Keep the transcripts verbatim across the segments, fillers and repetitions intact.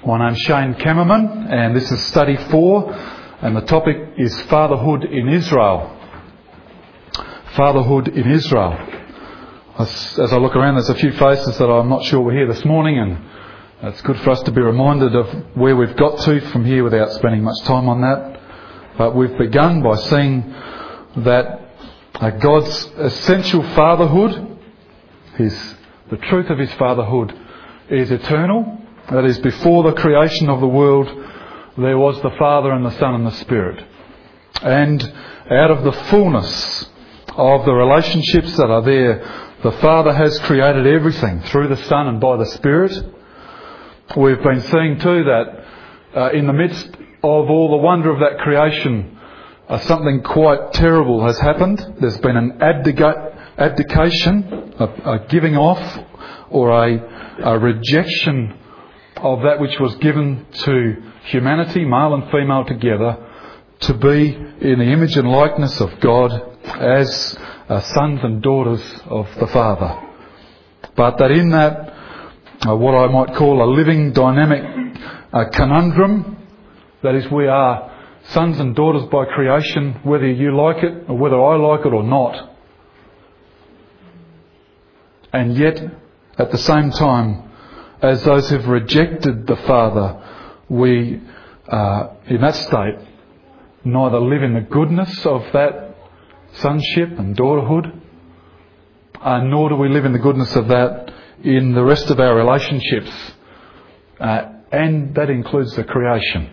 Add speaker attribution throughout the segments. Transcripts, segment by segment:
Speaker 1: My name's Shane Kammerman, and this is study four, and the topic is fatherhood in Israel. Fatherhood in Israel. As, as I look around, there's a few faces that I'm not sure were here this morning, and it's good for us to be reminded of where we've got to from here without spending much time on that. But we've begun by seeing that uh, God's essential fatherhood, his the truth of his fatherhood, is eternal. That is, before the creation of the world, there was the Father and the Son and the Spirit. And out of the fullness of the relationships that are there, the Father has created everything through the Son and by the Spirit. We've been seeing too that uh, in the midst of all the wonder of that creation, uh, something quite terrible has happened. There's been an abdica- abdication, a, a giving off, or a, a rejection of that which was given to humanity, male and female together, to be in the image and likeness of God as uh, sons and daughters of the Father. But that in that, uh, what I might call a living, dynamic uh, conundrum, that is, we are sons and daughters by creation, whether you like it or whether I like it or not. And yet, at the same time, as those who've rejected the Father, we, uh, in that state, neither live in the goodness of that sonship and daughterhood, uh, nor do we live in the goodness of that in the rest of our relationships, uh, and that includes the creation.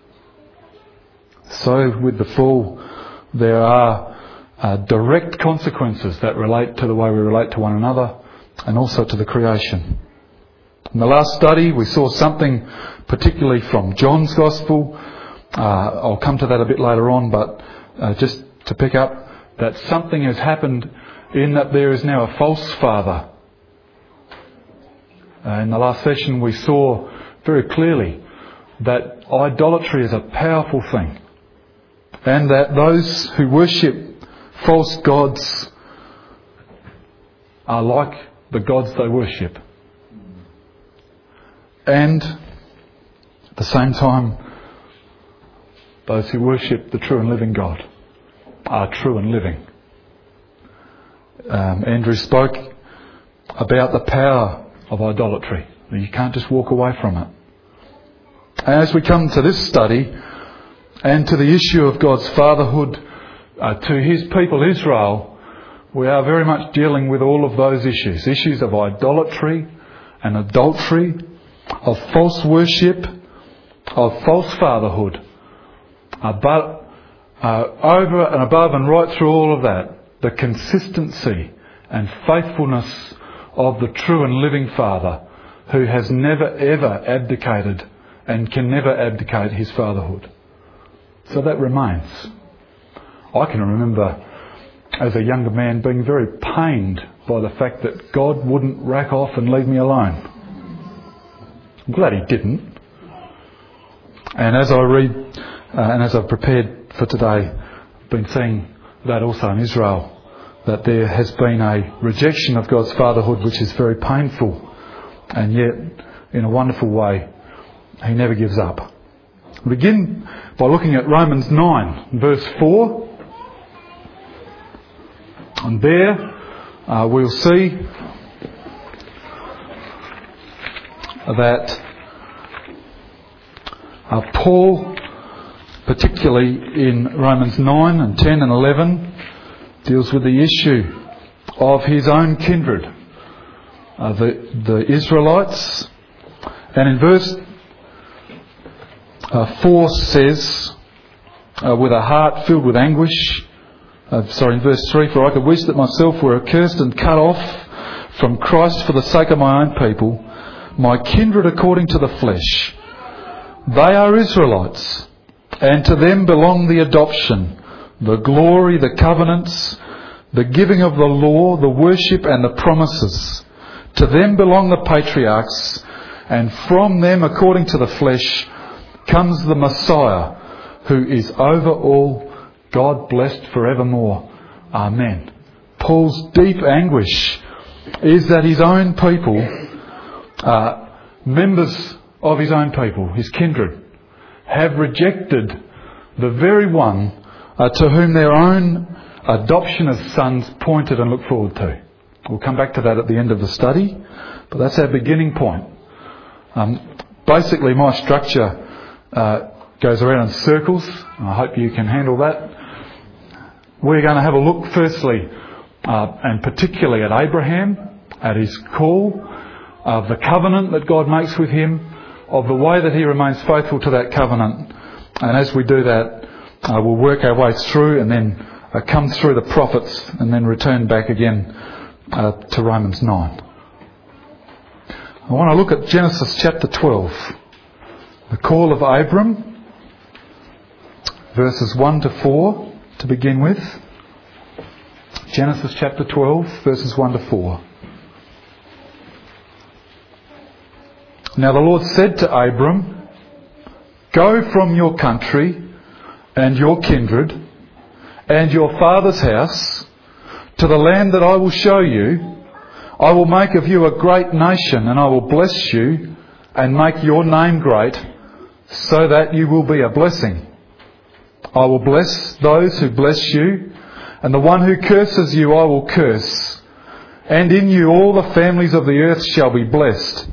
Speaker 1: So, with the fall, there are uh, direct consequences that relate to the way we relate to one another, and also to the creation. In the last study, we saw something particularly from John's Gospel. Uh, I'll come to that a bit later on, but uh, just to pick up that something has happened in that there is now a false father. Uh, in the last session, we saw very clearly that idolatry is a powerful thing, and that those who worship false gods are like the gods they worship. And at the same time, those who worship the true and living God are true and living. Um, Andrew spoke about the power of idolatry. You can't just walk away from it. As we come to this study and to the issue of God's fatherhood uh, to his people Israel, we are very much dealing with all of those issues. Issues of idolatry and adultery, of false worship, of false fatherhood. Uh, but uh, over and above and right through all of that, the consistency and faithfulness of the true and living Father, who has never ever abdicated and can never abdicate his fatherhood. So that remains. I can remember as a younger man being very pained by the fact that God wouldn't rack off and leave me alone. I'm glad he didn't. And as I read uh, and as I've prepared for today, I've been seeing that also in Israel, that there has been a rejection of God's fatherhood which is very painful, and yet in a wonderful way he never gives up. We begin by looking at Romans nine verse four, and there uh, we'll see that uh, Paul, particularly in Romans nine and ten and eleven, deals with the issue of his own kindred, uh, the, the Israelites. And in verse uh, four says, uh, with a heart filled with anguish, uh, sorry, in verse three, for I could wish that myself were accursed and cut off from Christ for the sake of my own people, my kindred according to the flesh. They are Israelites, and to them belong the adoption, the glory, the covenants, the giving of the law, the worship and the promises. To them belong the patriarchs, and from them, according to the flesh, comes the Messiah, who is over all, God blessed forevermore. Amen. Paul's deep anguish is that his own people, uh, members of his own people, his kindred, have rejected the very one uh, to whom their own adoption as sons pointed and looked forward to. We'll come back to that at the end of the study, but that's our beginning point. Um, basically, my structure uh, goes around in circles. I hope you can handle that. We're going to have a look, firstly, uh, and particularly at Abraham, at his call, of the covenant that God makes with him, of the way that he remains faithful to that covenant. And as we do that, uh, we'll work our way through and then uh, come through the prophets and then return back again uh, to Romans nine. I want to look at Genesis chapter twelve. The call of Abram, verses one to four to begin with. Genesis chapter twelve, verses one to four. Now the Lord said to Abram, "Go from your country and your kindred and your father's house to the land that I will show you. I will make of you a great nation, and I will bless you and make your name great, so that you will be a blessing. I will bless those who bless you, and the one who curses you I will curse. And in you all the families of the earth shall be blessed."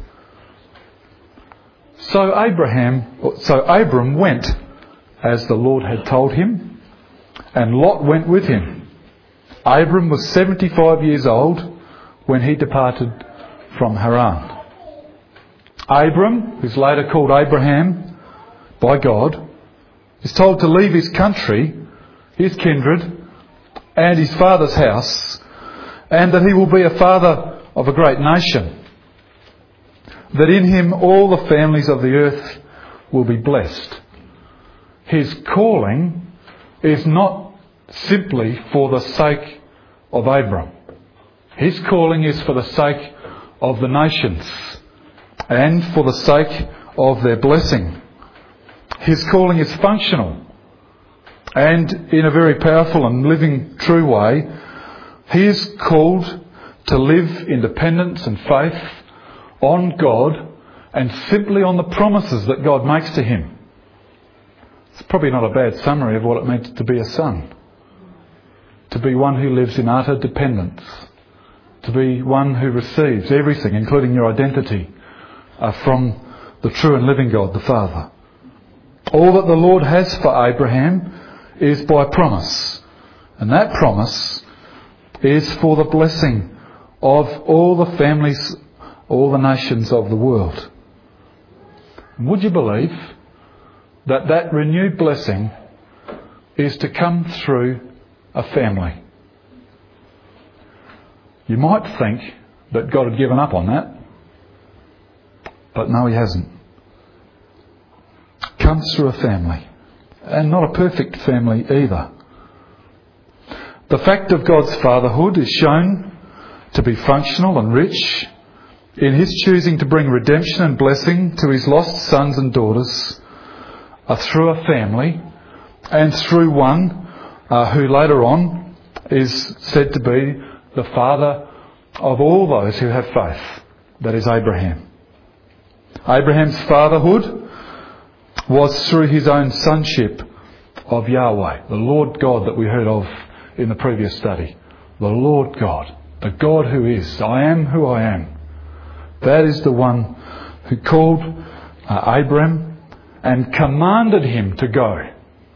Speaker 1: So Abraham, so Abram went as the Lord had told him, and Lot went with him. Abram was seventy-five years old when he departed from Haran. Abram, who's later called Abraham by God, is told to leave his country, his kindred, and his father's house, and that he will be a father of a great nation. That in him all the families of the earth will be blessed. His calling is not simply for the sake of Abram. His calling is for the sake of the nations and for the sake of their blessing. His calling is functional, and in a very powerful and living true way, he is called to live in dependence and faith on God and simply on the promises that God makes to him. It's probably not a bad summary of what it means to be a son. To be one who lives in utter dependence. To be one who receives everything, including your identity, uh, from the true and living God, the Father. All that the Lord has for Abraham is by promise. And that promise is for the blessing of all the families, all the nations of the world. Would you believe that that renewed blessing is to come through a family? You might think that God had given up on that, but no, he hasn't. Comes through a family, and not a perfect family either. The fact of God's fatherhood is shown to be functional and rich in his choosing to bring redemption and blessing to his lost sons and daughters uh, through a family, and through one uh, who later on is said to be the father of all those who have faith, that is Abraham. Abraham's fatherhood was through his own sonship of Yahweh, the Lord God that we heard of in the previous study. The Lord God, the God who is, I am who I am. That is the one who called uh, Abram and commanded him to go.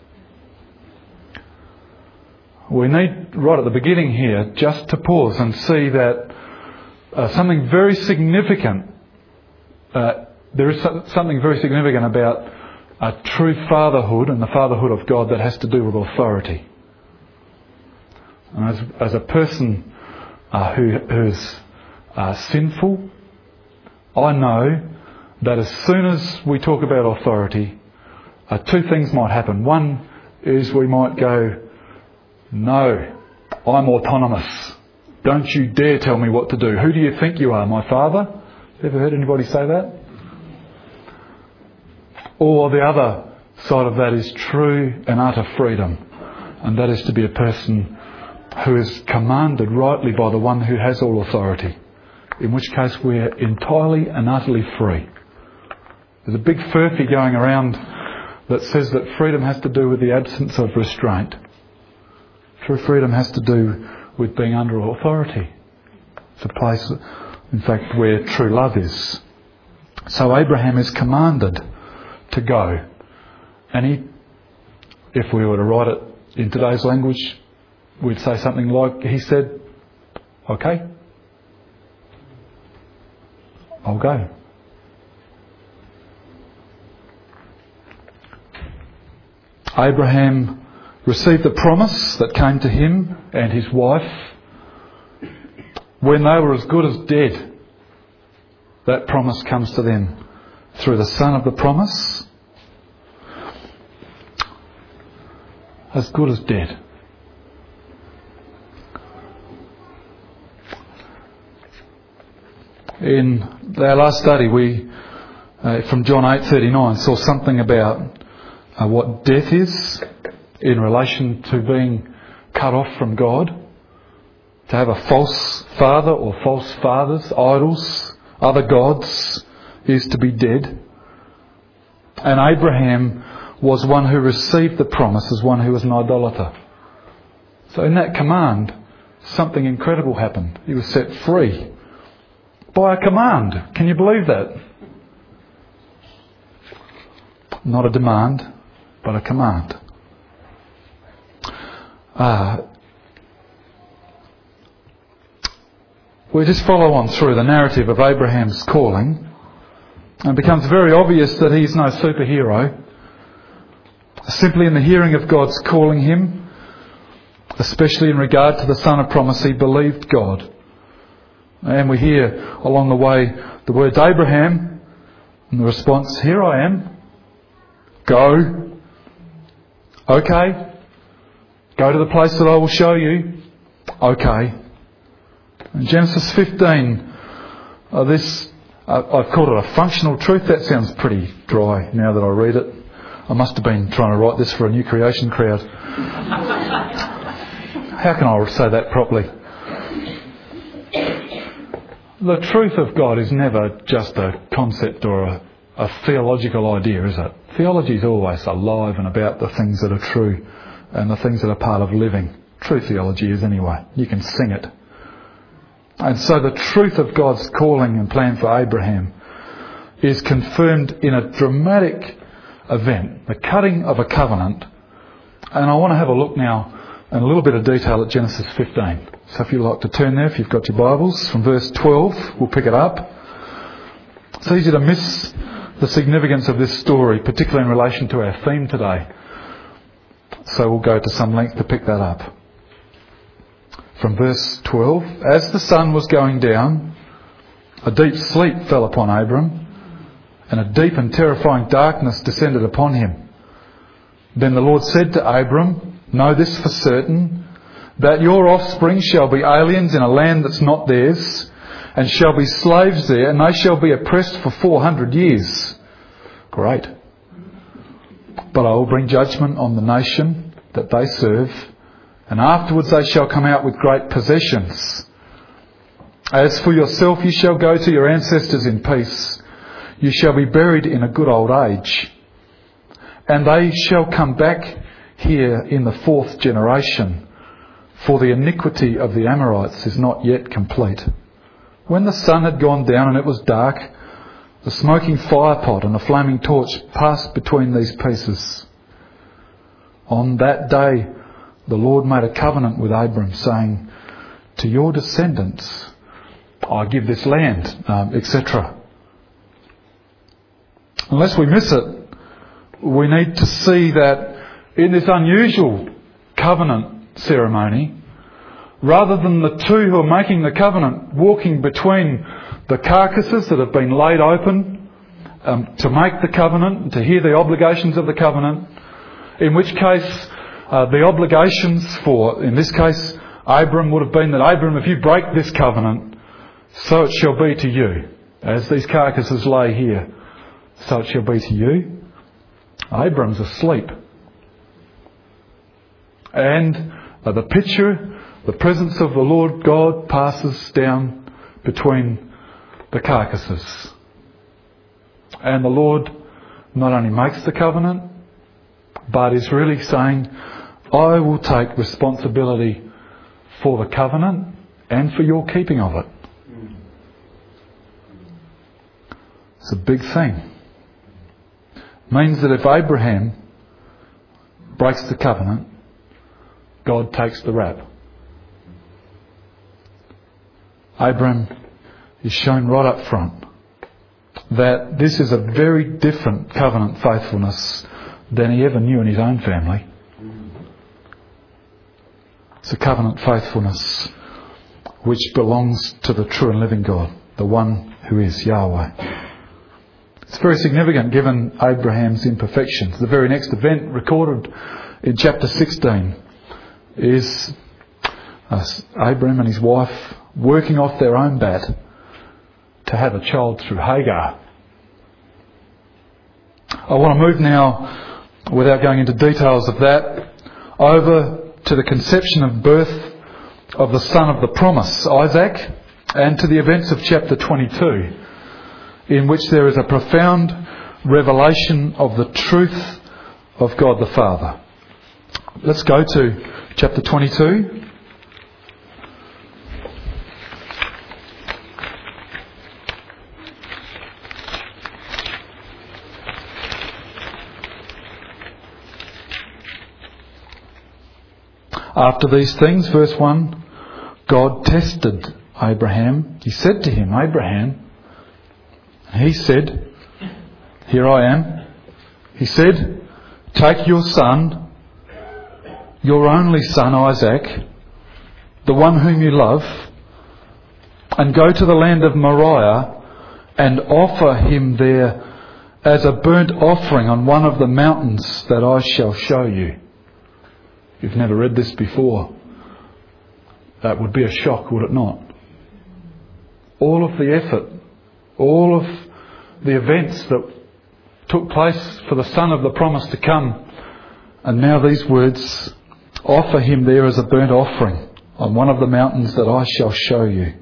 Speaker 1: We need, right at the beginning here, just to pause and see that uh, something very significant, uh, there is something very significant about a true fatherhood and the fatherhood of God that has to do with authority. And as, as a person uh, who who's uh, sinful, I know that as soon as we talk about authority, uh, two things might happen. One is we might go, "No, I'm autonomous. Don't you dare tell me what to do. Who do you think you are, my father?" Ever heard anybody say that? Or the other side of that is true and utter freedom. And that is to be a person who is commanded rightly by the one who has all authority. In which case we're entirely and utterly free. There's a big furphy going around that says that freedom has to do with the absence of restraint. True freedom has to do with being under authority. It's a place, in fact, where true love is. So Abraham is commanded to go. And he, if we were to write it in today's language, we'd say something like, he said, okay, I'll go. Abraham received the promise that came to him and his wife when they were as good as dead. That promise comes to them through the son of the promise, as good as dead. In our last study, we, uh, from John eight thirty-nine, saw something about uh, what death is in relation to being cut off from God, to have a false father or false fathers, idols, other gods, is to be dead. And Abraham was one who received the promise as one who was an idolater. So in that command, something incredible happened. He was set free by a command. Can you believe that? Not a demand, but a command. Uh, we just follow on through the narrative of Abraham's calling, and it becomes very obvious that he's no superhero. Simply in the hearing of God's calling him, especially in regard to the son of promise, he believed God. And we hear along the way the words Abraham, and the response, here I am. Go. Okay. Go to the place that I will show you. Okay. In Genesis fifteen, uh, this, uh, I've called it a functional truth. That sounds pretty dry now that I read it. I must have been trying to write this for a new creation crowd. How can I say that properly? The truth of God is never just a concept or a, a theological idea, is it? Theology is always alive and about the things that are true and the things that are part of living. True theology is anyway. You can sing it. And so the truth of God's calling and plan for Abraham is confirmed in a dramatic event, the cutting of a covenant. And I want to have a look now in a little bit of detail at Genesis fifteen. So if you'd like to turn there, if you've got your Bibles, from verse twelve, we'll pick it up. It's easy to miss the significance of this story, particularly in relation to our theme today. So we'll go to some length to pick that up. From verse twelve, as the sun was going down, a deep sleep fell upon Abram, and a deep and terrifying darkness descended upon him. Then the Lord said to Abram, know this for certain, that your offspring shall be aliens in a land that's not theirs, and shall be slaves there, and they shall be oppressed for four hundred years. Great. But I will bring judgment on the nation that they serve, and afterwards they shall come out with great possessions. As for yourself, you shall go to your ancestors in peace. You shall be buried in a good old age. And they shall come back here in the fourth generation, for the iniquity of the Amorites is not yet complete. When the sun had gone down and it was dark, the smoking firepot and the flaming torch passed between these pieces. On that day, the Lord made a covenant with Abram, saying, to your descendants, I give this land, um, et cetera. Unless we miss it, we need to see that in this unusual covenant ceremony, rather than the two who are making the covenant walking between the carcasses that have been laid open um, to make the covenant, to hear the obligations of the covenant, in which case uh, the obligations for, in this case, Abram would have been that, Abram, if you break this covenant, so it shall be to you. As these carcasses lay here, so it shall be to you. Abram's asleep. And uh, the picture, the presence of the Lord God passes down between the carcasses. And the Lord not only makes the covenant, but is really saying, I will take responsibility for the covenant and for your keeping of it. It's a big thing. It means that if Abraham breaks the covenant, God takes the rap. Abraham is shown right up front that this is a very different covenant faithfulness than he ever knew in his own family. It's a covenant faithfulness which belongs to the true and living God, the one who is Yahweh. It's very significant given Abraham's imperfections. The very next event recorded in chapter sixteen is uh, Abraham and his wife working off their own bat to have a child through Hagar. I want to move now, without going into details of that, over to the conception of birth of the son of the promise, Isaac, and to the events of chapter twenty-two, in which there is a profound revelation of the truth of God the Father. Let's go to chapter twenty-two. After these things, verse one, God tested Abraham. He said to him, Abraham, he said, here I am. He said, take your son, your only son Isaac, the one whom you love, and go to the land of Moriah and offer him there as a burnt offering on one of the mountains that I shall show you. You've never read this before. That would be a shock, would it not? All of the effort, all of the events that took place for the son of the promise to come, and now these words, offer him there as a burnt offering on one of the mountains that I shall show you.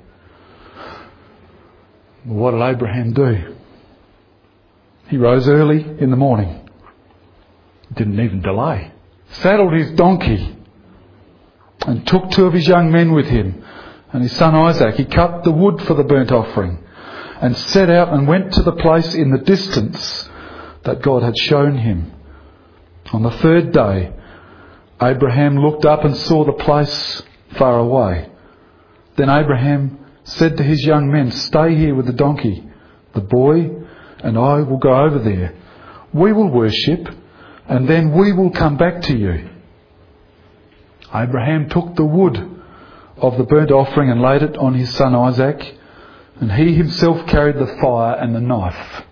Speaker 1: What did Abraham do? He rose early in the morning. Didn't even delay. Saddled his donkey and took two of his young men with him and his son Isaac. He cut the wood for the burnt offering and set out and went to the place in the distance that God had shown him. On the third day, Abraham looked up and saw the place far away. Then Abraham said to his young men, stay here with the donkey. The boy and I will go over there. We will worship, and then we will come back to you. Abraham took the wood of the burnt offering and laid it on his son Isaac, and he himself carried the fire and the knife.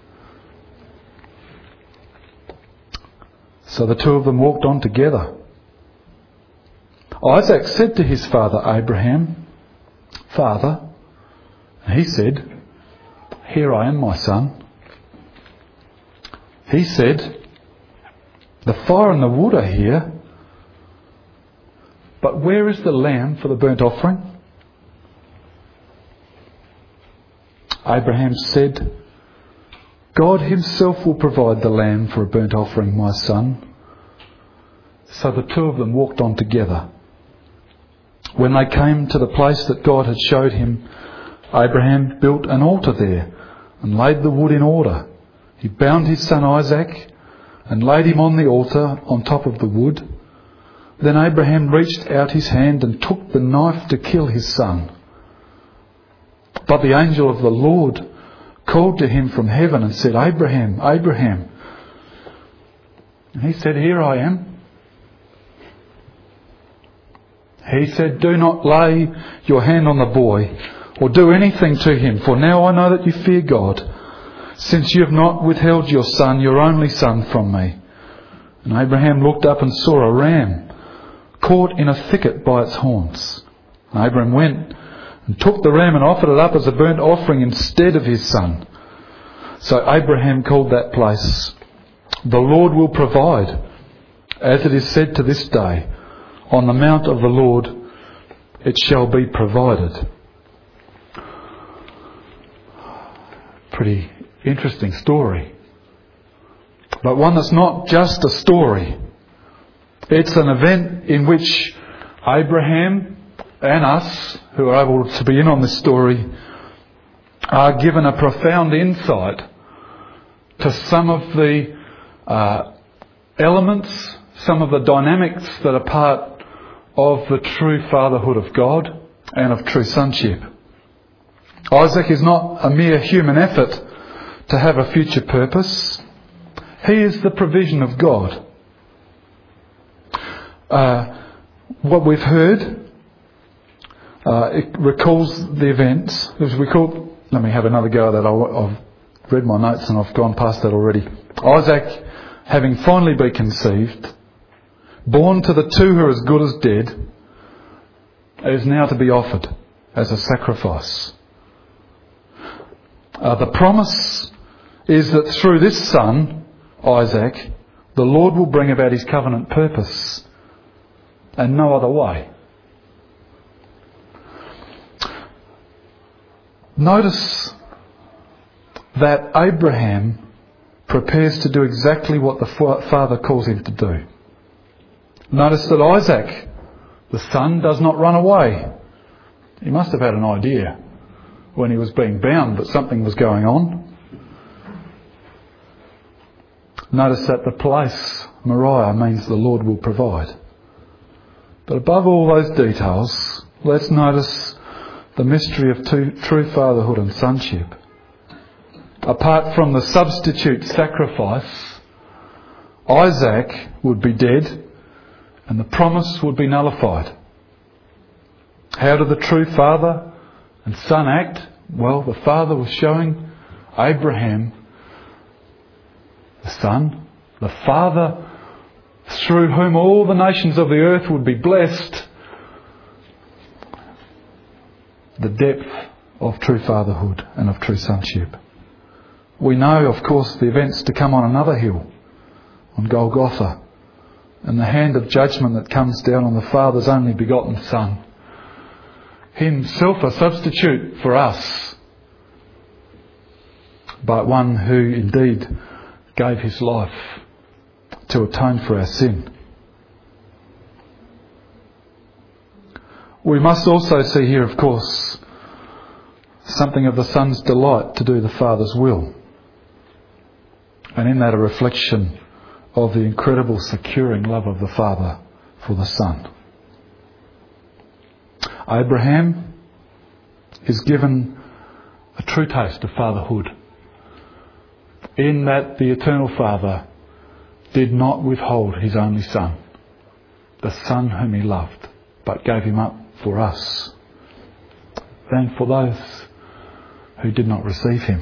Speaker 1: So the two of them walked on together. Isaac said to his father Abraham, Father, and he said, here I am, my son. He said, the fire and the wood are here, but where is the lamb for the burnt offering? Abraham said, God himself will provide the lamb for a burnt offering, my son. So the two of them walked on together. When they came to the place that God had showed him, Abraham built an altar there and laid the wood in order. He bound his son Isaac and laid him on the altar on top of the wood. Then Abraham reached out his hand and took the knife to kill his son. But the angel of the Lord called to him from heaven and said, Abraham, Abraham. And he said, here I am. He said, do not lay your hand on the boy or do anything to him, for now I know that you fear God, since you have not withheld your son, your only son, from me. And Abraham looked up and saw a ram caught in a thicket by its horns. And Abraham went and took the ram and offered it up as a burnt offering instead of his son. So Abraham called that place, the Lord will provide, as it is said to this day, on the mount of the Lord it shall be provided. Pretty interesting story. but one that's not just a story. It's an event in which Abraham and us, who are able to be in on this story, are given a profound insight to some of the uh, elements, some of the dynamics that are part of the true fatherhood of God and of true sonship. Isaac is not a mere human effort to have a future purpose. He is the provision of God. Uh, what we've heard, uh, it recalls the events. It was recalled, let me have another go at that. I've read my notes and I've gone past that already. Isaac, having finally been conceived, born to the two who are as good as dead, is now to be offered as a sacrifice. Uh, the promise is that through this son, Isaac, the Lord will bring about his covenant purpose, and no other way. Notice that Abraham prepares to do exactly what the Father calls him to do. Notice that Isaac, the son, does not run away. He must have had an idea when he was being bound that something was going on. Notice that the place, Moriah, means the Lord will provide. But above all those details, let's notice the mystery of two, true fatherhood and sonship. Apart from the substitute sacrifice, Isaac would be dead and the promise would be nullified. How did the true father and son act? Well, the father was showing Abraham, the son, the father through whom all the nations of the earth would be blessed, the depth of true fatherhood and of true sonship. We know, of course, the events to come on another hill, on Golgotha, and the hand of judgment that comes down on the Father's only begotten Son. Himself a substitute for us, but one who indeed gave his life to atone for our sin. We must also see here, of course, something of the Son's delight to do the Father's will. And in that a reflection of the incredible securing love of the Father for the Son. Abraham is given a true taste of fatherhood, in that the eternal Father did not withhold his only Son, the Son whom he loved, but gave him up for us and for those who did not receive him.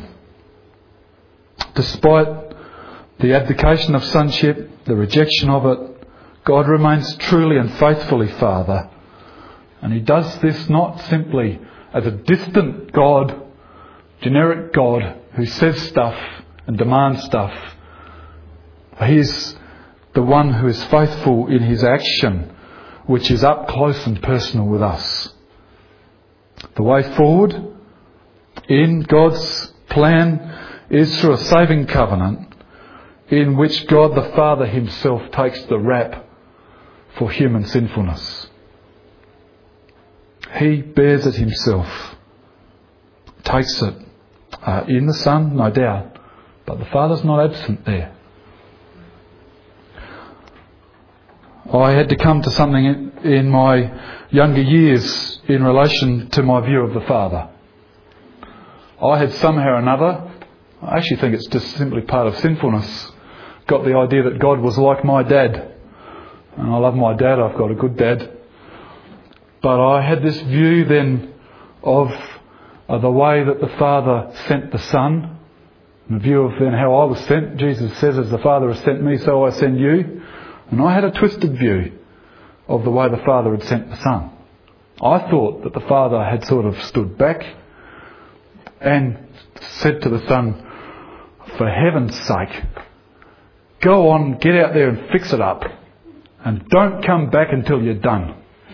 Speaker 1: Despite the abdication of sonship, the rejection of it, God remains truly and faithfully Father. And he does this not simply as a distant God, generic God who says stuff and demands stuff. He is the one who is faithful in his action, which is up close and personal with us. The way forward in God's plan is through a saving covenant in which God the Father himself takes the rap for human sinfulness. He bears it himself, takes it uh, in the Son, no doubt, but the Father's not absent there. I had to come to something in, in my younger years in relation to my view of the Father. I had somehow or another, I actually think it's just simply part of sinfulness, got the idea that God was like my dad. And I love my dad, I've got a good dad. But I had this view then of uh, the way that the Father sent the Son, and the view of then how I was sent. Jesus says, as the Father has sent me, so I send you. And I had a twisted view of the way the Father had sent the Son. I thought that the Father had sort of stood back and said to the Son, for heaven's sake, go on, get out there and fix it up. And don't come back until you're done.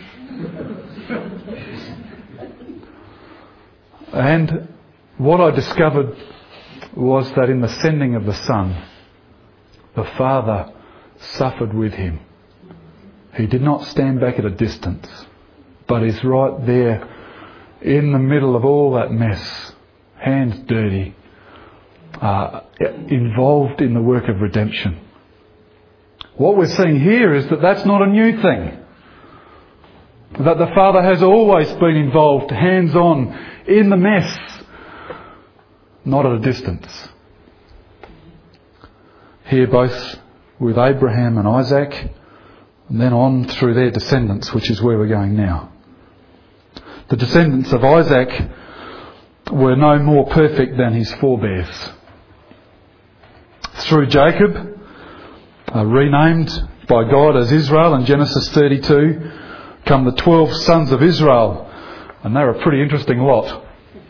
Speaker 1: And what I discovered was that in the sending of the Son, the Father suffered with him. He did not stand back at a distance, but is right there in the middle of all that mess, hands dirty, uh, involved in the work of redemption. What we're seeing here is that that's not a new thing. That the Father has always been involved, hands-on, in the mess, not at a distance. Here both with Abraham and Isaac, and then on through their descendants, which is where we're going now. The descendants of Isaac were no more perfect than his forebears. Through Jacob, uh, renamed by God as Israel in Genesis thirty-two, come the twelve sons of Israel, and they're a pretty interesting lot.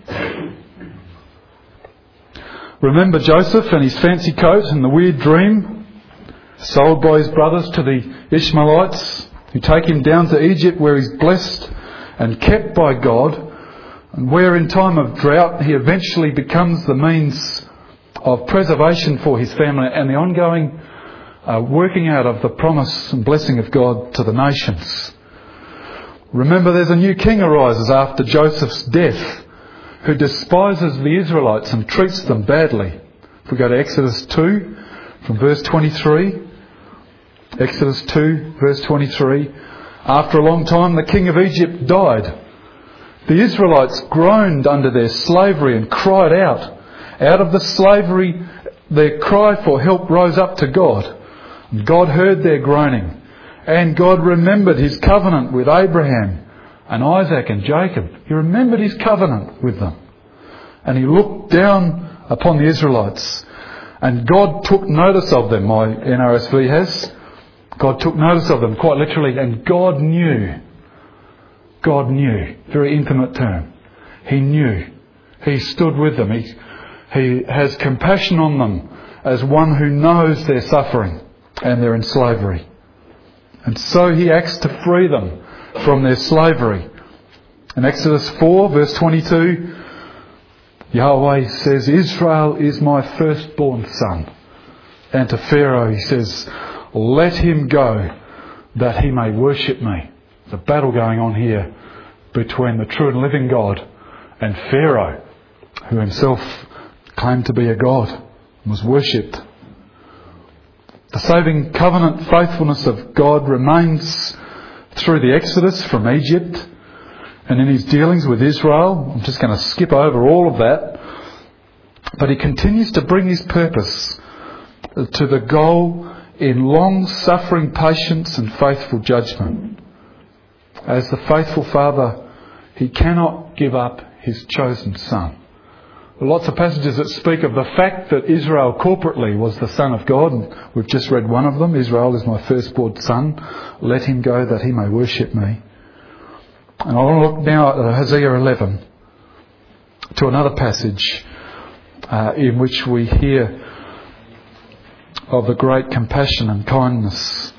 Speaker 1: Remember Joseph and his fancy coat and the weird dream, sold by his brothers to the Ishmaelites, who take him down to Egypt where he's blessed and kept by God, and where in time of drought he eventually becomes the means of preservation for his family and the ongoing uh, working out of the promise and blessing of God to the nations. Remember, there's a new king arises after Joseph's death, who despises the Israelites and treats them badly. If we go to Exodus two, from verse twenty-three, Exodus two, verse twenty-three, after a long time the king of Egypt died. The Israelites groaned under their slavery and cried out. Out of the slavery, their cry for help rose up to God. And God heard their groaning. And God remembered his covenant with Abraham and Isaac and Jacob. He remembered his covenant with them. And he looked down upon the Israelites. And God took notice of them, my N R S V has. God took notice of them, quite literally. And God knew. God knew. Very intimate term. He knew. He stood with them. He, he has compassion on them as one who knows their suffering and they're in slavery. And so he acts to free them from their slavery. In Exodus four, verse twenty-two, Yahweh says, Israel is my firstborn son. And to Pharaoh he says, let him go that he may worship me. There's a battle going on here between the true and living God and Pharaoh, who himself claimed to be a god and was worshipped. The saving covenant faithfulness of God remains through the Exodus from Egypt and in his dealings with Israel. I'm just going to skip over all of that. But he continues to bring his purpose to the goal in long-suffering patience and faithful judgment. As the faithful Father, he cannot give up his chosen Son. There are lots of passages that speak of the fact that Israel corporately was the Son of God. And we've just read one of them. Israel is my firstborn son. Let him go that he may worship me. And I want to look now at Hosea eleven, to another passage uh, in which we hear of the great compassion and kindness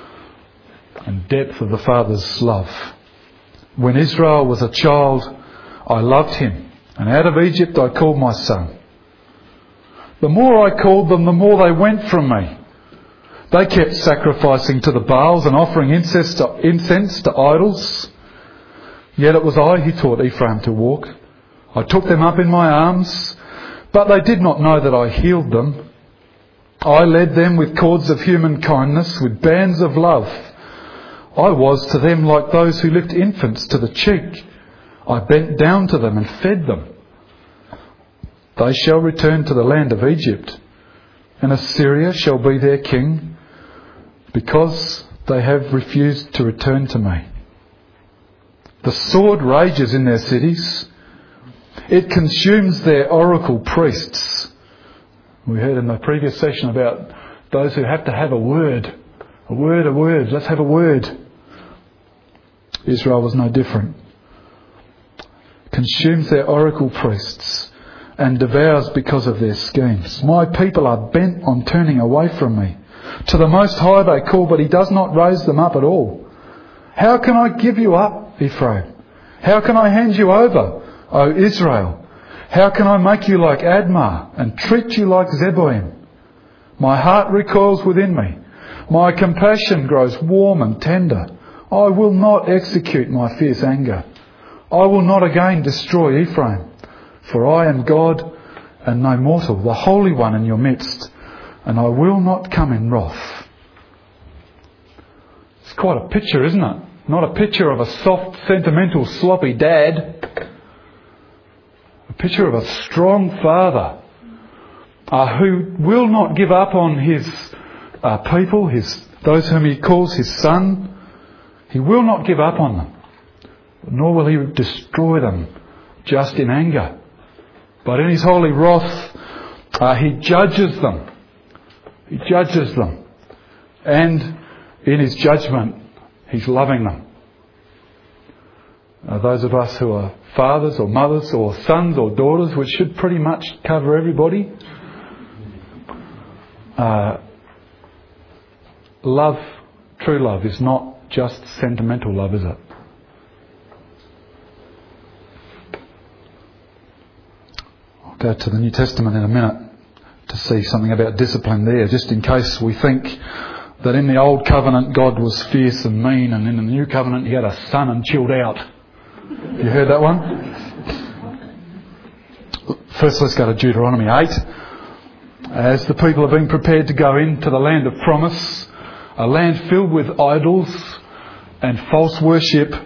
Speaker 1: and depth of the Father's love. When Israel was a child, I loved him. And out of Egypt I called my son. The more I called them, the more they went from me. They kept sacrificing to the Baals and offering incense to, incense to idols. Yet it was I who taught Ephraim to walk. I took them up in my arms, but they did not know that I healed them. I led them with cords of human kindness, with bands of love. I was to them like those who lift infants to the cheek. I bent down to them and fed them. They shall return to the land of Egypt, and Assyria shall be their king, because they have refused to return to me. The sword rages in their cities. It consumes their oracle priests. We heard in the previous session about those who have to have a word. A word, a word. Let's have a word. Israel was no different. Consumes their oracle priests and devours because of their schemes. My people are bent on turning away from me. To the Most High they call, but he does not raise them up at all. How can I give you up, Ephraim? How can I hand you over, O Israel? How can I make you like Admah and treat you like Zeboim? My heart recoils within me. My compassion grows warm and tender. I will not execute my fierce anger. I will not again destroy Ephraim. For I am God and no mortal, the Holy One in your midst, and I will not come in wrath. It's quite a picture, isn't it? Not a picture of a soft, sentimental, sloppy dad. A picture of a strong father uh, who will not give up on his uh, people, his those whom he calls his son. He will not give up on them, nor will he destroy them just in anger. But in his holy wrath, uh, he judges them. He judges them. And in his judgment, he's loving them. Uh, those of us who are fathers or mothers or sons or daughters, which should pretty much cover everybody, uh, love, true love, is not just sentimental love, is it? I'll go to the New Testament in a minute to see something about discipline there, just in case we think that in the Old Covenant God was fierce and mean, and in the New Covenant he had a son and chilled out. You heard that one? First, let's go to Deuteronomy eight. As the people are being prepared to go into the land of promise, a land filled with idols and false worship.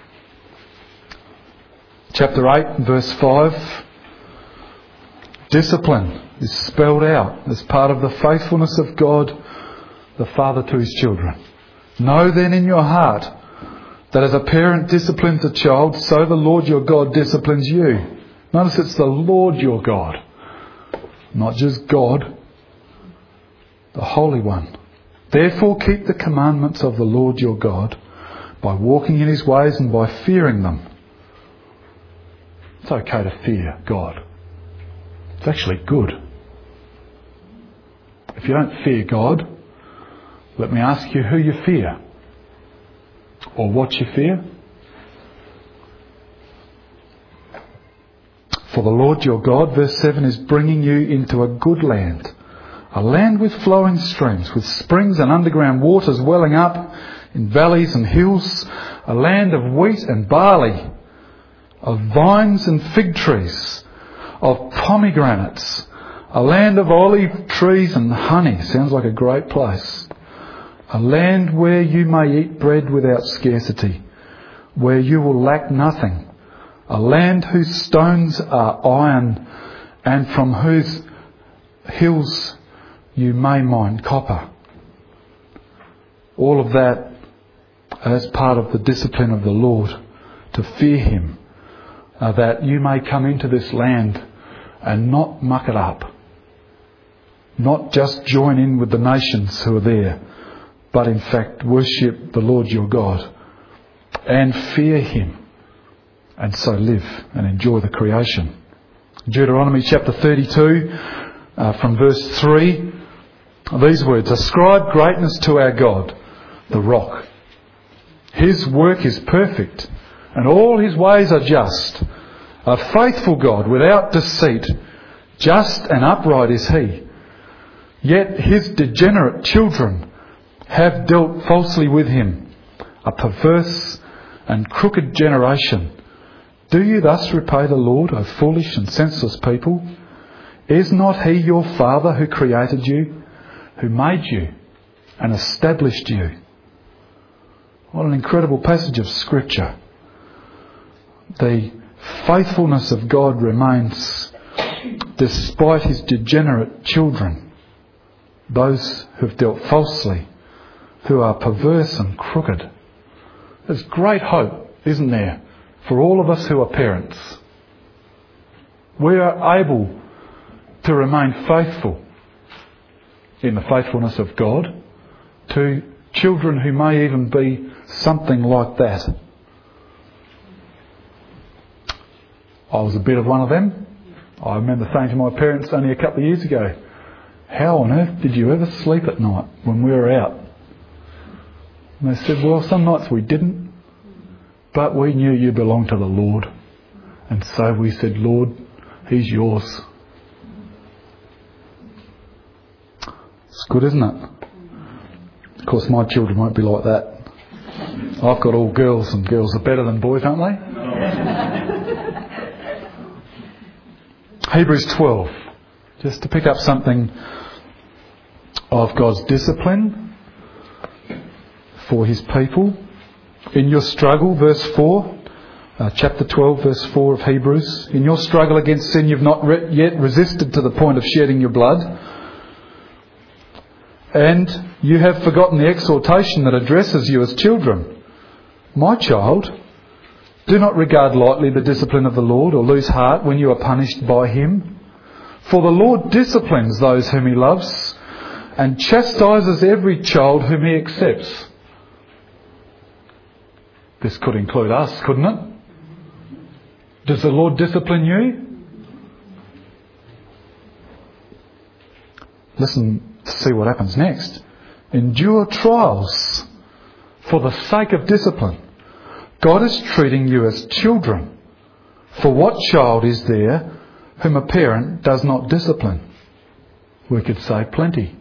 Speaker 1: Chapter eight, verse five. Discipline is spelled out as part of the faithfulness of God, the Father, to his children. Know then in your heart that as a parent disciplines a child, so the Lord your God disciplines you. Notice it's the Lord your God, not just God, the Holy One. Therefore keep the commandments of the Lord your God by walking in his ways and by fearing them. It's okay to fear God. It's actually good. If you don't fear God, let me ask you who you fear, or what you fear. For the Lord your God, verse seven, is bringing you into a good land, a land with flowing streams, with springs and underground waters welling up in valleys and hills, a land of wheat and barley, of vines and fig trees, of pomegranates, a land of olive trees and honey. Sounds like a great place. A land where you may eat bread without scarcity, where you will lack nothing. A land whose stones are iron, and from whose hills you may mine copper. All of that as part of the discipline of the Lord, to fear him, uh, that you may come into this land and not muck it up. Not just join in with the nations who are there, but in fact worship the Lord your God and fear him, and so live and enjoy the creation. Deuteronomy chapter thirty-two, uh, from verse three, these words: ascribe greatness to our God, the rock. His work is perfect, and all his ways are just. A faithful God without deceit, just and upright is he. Yet his degenerate children have dealt falsely with him, a perverse and crooked generation. Do you thus repay the Lord, O foolish and senseless people? Is not he your Father who created you, who made you and established you? What an incredible passage of Scripture. The faithfulness of God remains despite his degenerate children, those who have dealt falsely, who are perverse and crooked. There's great hope, isn't there, for all of us who are parents. We are able to remain faithful in the faithfulness of God to children who may even be something like that. I was a bit of one of them. I remember saying to my parents only a couple of years ago, how on earth did you ever sleep at night when we were out? And they said, well, some nights we didn't, but we knew you belonged to the Lord. And so we said, Lord, he's yours. It's good, isn't it? Of course, my children won't be like that. I've got all girls, and girls are better than boys, aren't they? Hebrews twelve. Just to pick up something of God's discipline for his people. In your struggle, verse four, uh, chapter twelve, verse four of Hebrews. In your struggle against sin, you've not re- yet resisted to the point of shedding your blood. And you have forgotten the exhortation that addresses you as children. My child, do not regard lightly the discipline of the Lord, or lose heart when you are punished by him. For the Lord disciplines those whom he loves, and chastises every child whom he accepts. This could include us, couldn't it? Does the Lord discipline you? Listen to see what happens next. Endure trials for the sake of discipline. God is treating you as children. For what child is there whom a parent does not discipline? We could say plenty.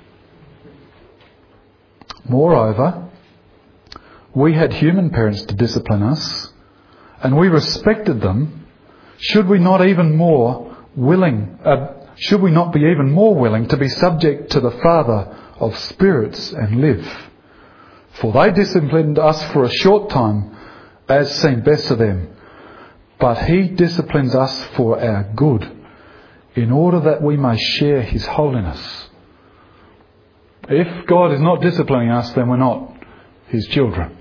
Speaker 1: Moreover, we had human parents to discipline us, and we respected them. Should we not even more willing, uh, should we not be even more willing to be subject to the Father of spirits and live? For they disciplined us for a short time, as seemed best to them. But he disciplines us for our good, in order that we may share his holiness. If God is not disciplining us, then we're not his children.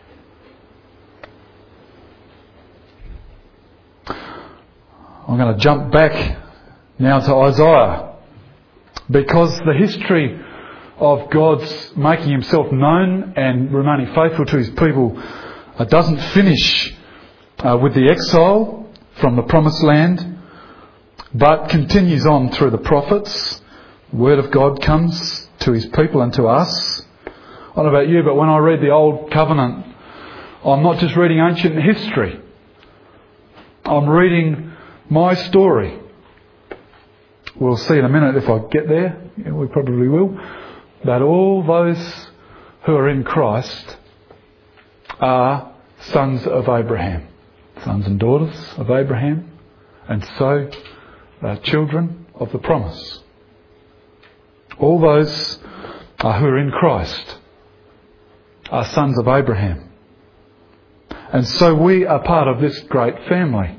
Speaker 1: I'm going to jump back now to Isaiah, because the history of God's making himself known and remaining faithful to his people uh, doesn't finish uh, with the exile from the promised land, but continues on through the prophets. The word of God comes to his people and to us. I don't know about you, but when I read the Old Covenant, I'm not just reading ancient history. I'm reading my story. We'll see in a minute if I get there. Yeah, we probably will. That all those who are in Christ are sons of Abraham. Sons and daughters of Abraham. And so are children of the promise. All those uh, who are in Christ are sons of Abraham. And so we are part of this great family.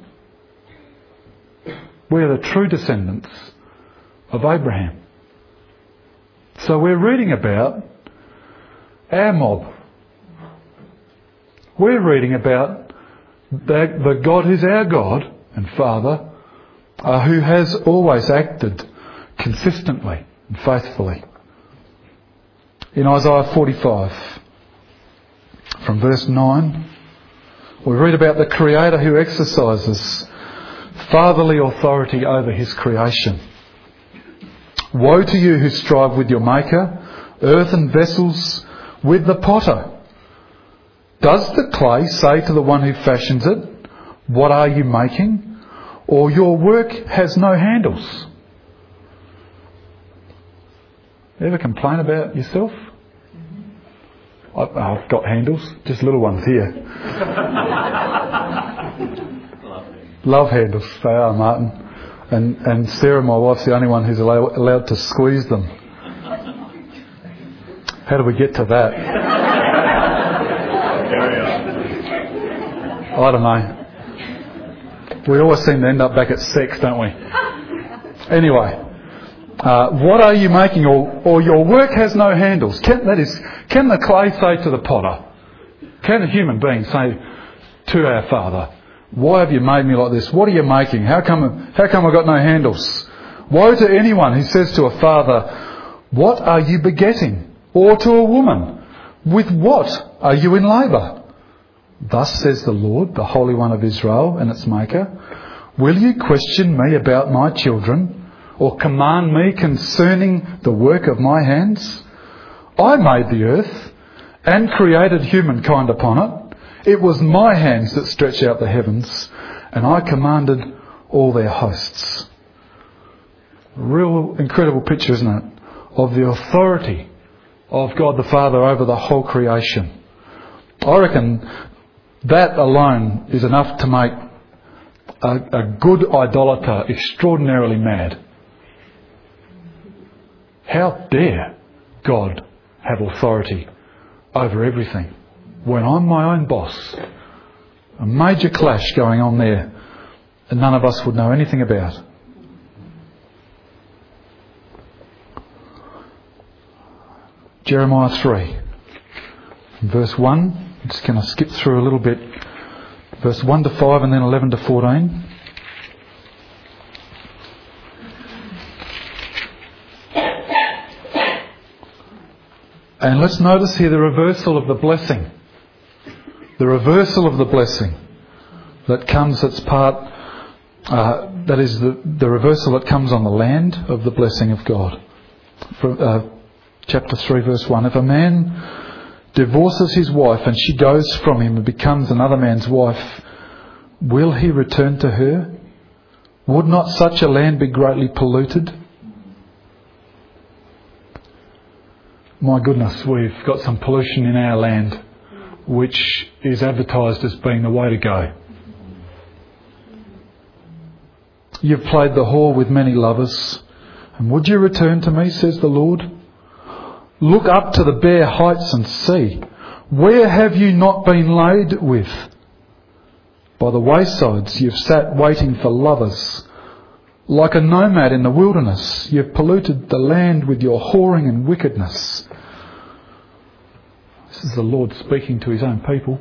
Speaker 1: We are the true descendants of Abraham. So we're reading about our mob. We're reading about the, the God who's our God and Father, uh, who has always acted consistently and faithfully. In Isaiah forty-five, from verse nine, we read about the Creator who exercises fatherly authority over his creation. Woe to you who strive with your Maker, earthen vessels with the potter. Does the clay say to the one who fashions it, what are you making? Or your work has no handles? You ever complain about yourself? I've got handles, just little ones here. Love handles, they are, Martin. And and Sarah, my wife's the only one who's allow, allowed to squeeze them. How do we get to that? I don't know. We always seem to end up back at sex, don't we? Anyway, uh, what are you making? Or, or your work has no handles. Can, that is, can the clay say to the potter? Can a human being say to our Father, why have you made me like this? What are you making? How come, how come I've got no handles? Woe to anyone who says to a father, what are you begetting? Or to a woman, with what are you in labour? Thus says the Lord, the Holy One of Israel and its Maker, will you question me about my children, or command me concerning the work of my hands? I made the earth and created humankind upon it. It was my hands that stretched out the heavens, and I commanded all their hosts. Real incredible picture, isn't it? of the authority of God the Father over the whole creation. I reckon that alone is enough to make a, a good idolater extraordinarily mad. How dare God have authority over everything when I'm my own boss? A major clash going on there and none of us would know anything about. Jeremiah three, verse one. I'm just going to skip through a little bit. Verse one to five and then eleven to fourteen. And let's notice here the reversal of the blessing. The reversal of the blessing that comes, that's part, uh, that is the, the reversal that comes on the land of the blessing of God. From, uh, chapter three, verse one. If a man divorces his wife and she goes from him and becomes another man's wife, will he return to her? Would not such a land be greatly polluted? My goodness, we've got some pollution in our land which is advertised as being the way to go. You've played the whore with many lovers, and would you return to me, says the Lord? Look up to the bare heights and see. Where have you not been laid with? By the waysides you've sat waiting for lovers. Like a nomad in the wilderness, you've polluted the land with your whoring and wickedness. This is the Lord speaking to his own people.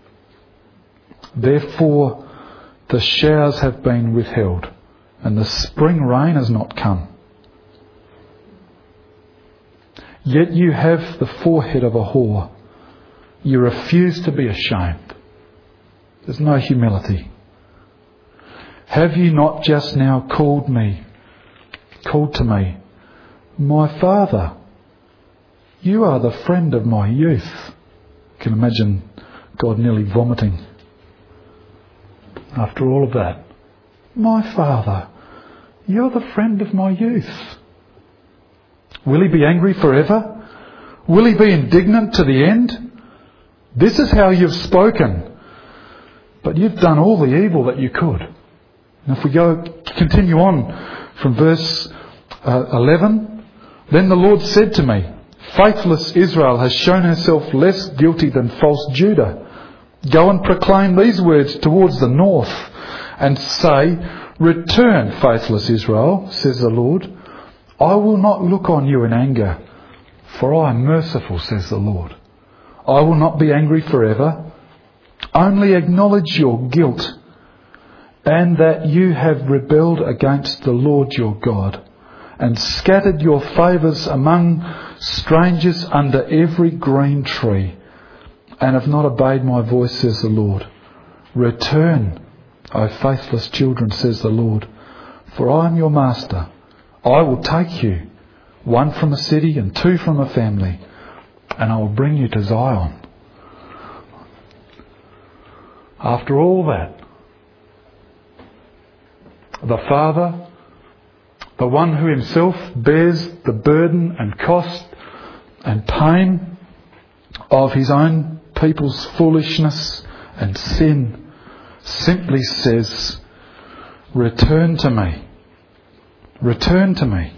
Speaker 1: Therefore the showers have been withheld, and the spring rain has not come. Yet you have the forehead of a whore. You refuse to be ashamed. There's no humility. Have you not just now called me, called to me, my Father? You are the friend of my youth. You can imagine God nearly vomiting after all of that. My Father, you're the friend of my youth. Will he be angry forever? Will he be indignant to the end? This is how you've spoken. But you've done all the evil that you could. And if we go, continue on from verse uh, eleven. Then the Lord said to me, faithless Israel has shown herself less guilty than false Judah. Go and proclaim these words towards the north and say, return, faithless Israel, says the Lord. I will not look on you in anger, for I am merciful, says the Lord. I will not be angry forever. Only acknowledge your guilt and that you have rebelled against the Lord your God and scattered your favours among strangers under every green tree and have not obeyed my voice, says the Lord. Return, O faithless children, says the Lord, for I am your master. I will take you, one from a city and two from a family, and I will bring you to Zion. After all that, the Father, the one who himself bears the burden and cost and pain of his own people's foolishness and sin, simply says, return to me. Return to me.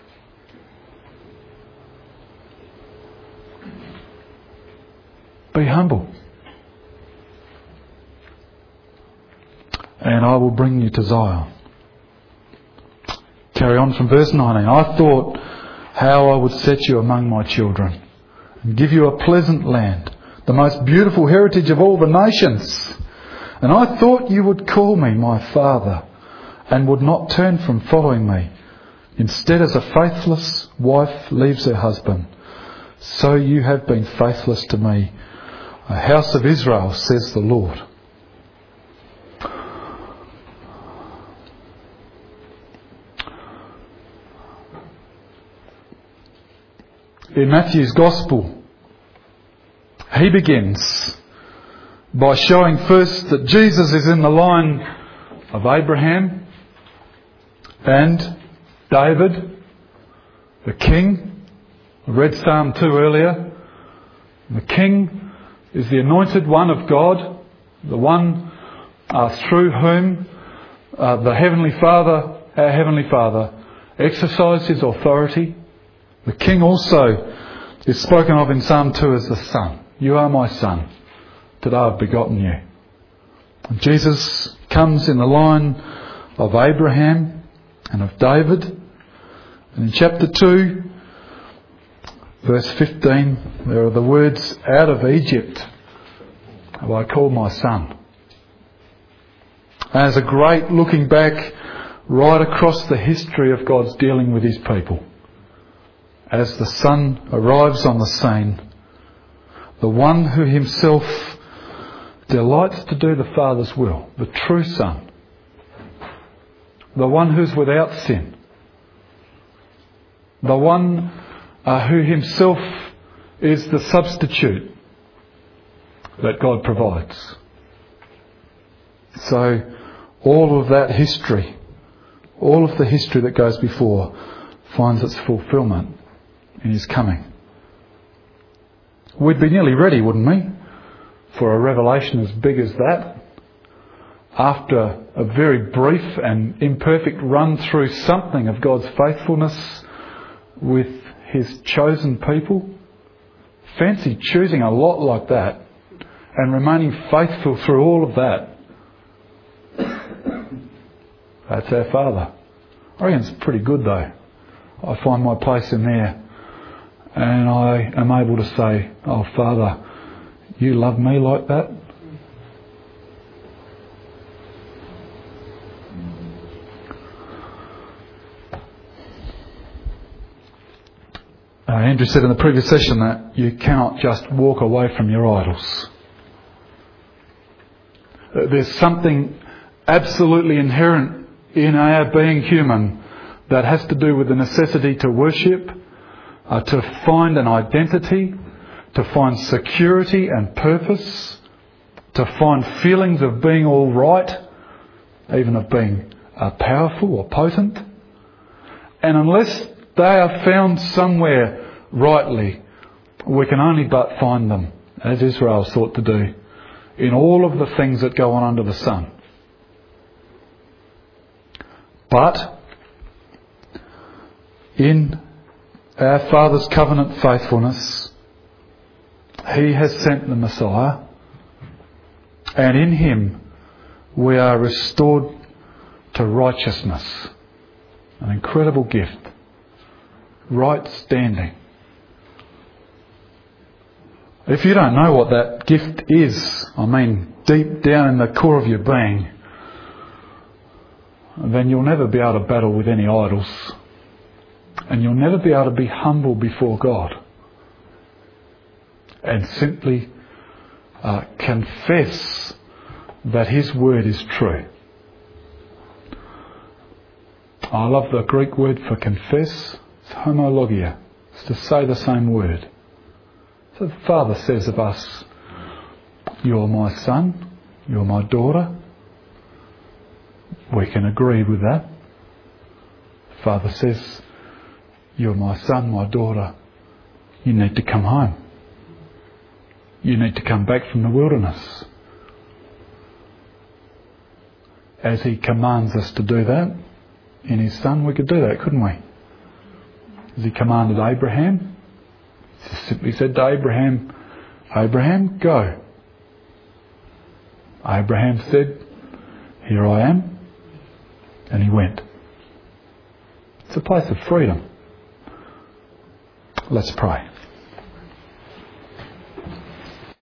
Speaker 1: Be humble. And I will bring you to Zion. Carry on from verse nineteen. I thought how I would set you among my children and give you a pleasant land, the most beautiful heritage of all the nations. And I thought you would call me my Father and would not turn from following me. Instead, as a faithless wife leaves her husband, so you have been faithless to me, a house of Israel, says the Lord. In Matthew's Gospel, he begins by showing first that Jesus is in the line of Abraham and David, the king, I read Psalm two earlier. The King is the anointed one of God, the one uh, through whom uh, the Heavenly Father, our Heavenly Father, exercised his authority. The King also is spoken of in Psalm two as the Son. You are my Son. Today I've begotten you. And Jesus comes in the line of Abraham and of David. And in chapter two, verse fifteen, there are the words, out of Egypt have I called my son. As a great looking back right across the history of God's dealing with his people. As the Son arrives on the scene, the one who himself delights to do the Father's will, the true Son, the one who's without sin, the one uh, who himself is the substitute that God provides. So all of that history, all of the history that goes before, finds its fulfilment in his coming. We'd be nearly ready, wouldn't we, for a revelation as big as that, after a very brief and imperfect run through something of God's faithfulness with his chosen people. Fancy choosing a lot like that and remaining faithful through all of that. That's our Father. I reckon it's pretty good though. I find my place in there and I am able to say, oh Father, you love me like that? Uh, Andrew said in the previous session that you cannot just walk away from your idols. Uh, there's something absolutely inherent in our being human that has to do with the necessity to worship, uh, to find an identity, to find security and purpose, to find feelings of being all right, even of being uh, powerful or potent. And unless they are found somewhere rightly, we can only but find them, as Israel sought to do, in all of the things that go on under the sun. But in our Father's covenant faithfulness, he has sent the Messiah, and in him we are restored to righteousness. An incredible gift. Right standing. If you don't know what that gift is, I mean deep down in the core of your being, then you'll never be able to battle with any idols. And you'll never be able to be humble before God. And simply uh, confess that his word is true. I love the Greek word for confess. It's homologia. It's to say the same word. So the Father says of us, you're my son, you're my daughter. We can agree with that. The Father says, you're my son, my daughter. You need to come home. You need to come back from the wilderness. As he commands us to do that in his Son, we could do that, couldn't we? As he commanded Abraham, he simply said to Abraham, Abraham, go. Abraham said, here I am. And he went. It's a place of freedom. Let's pray.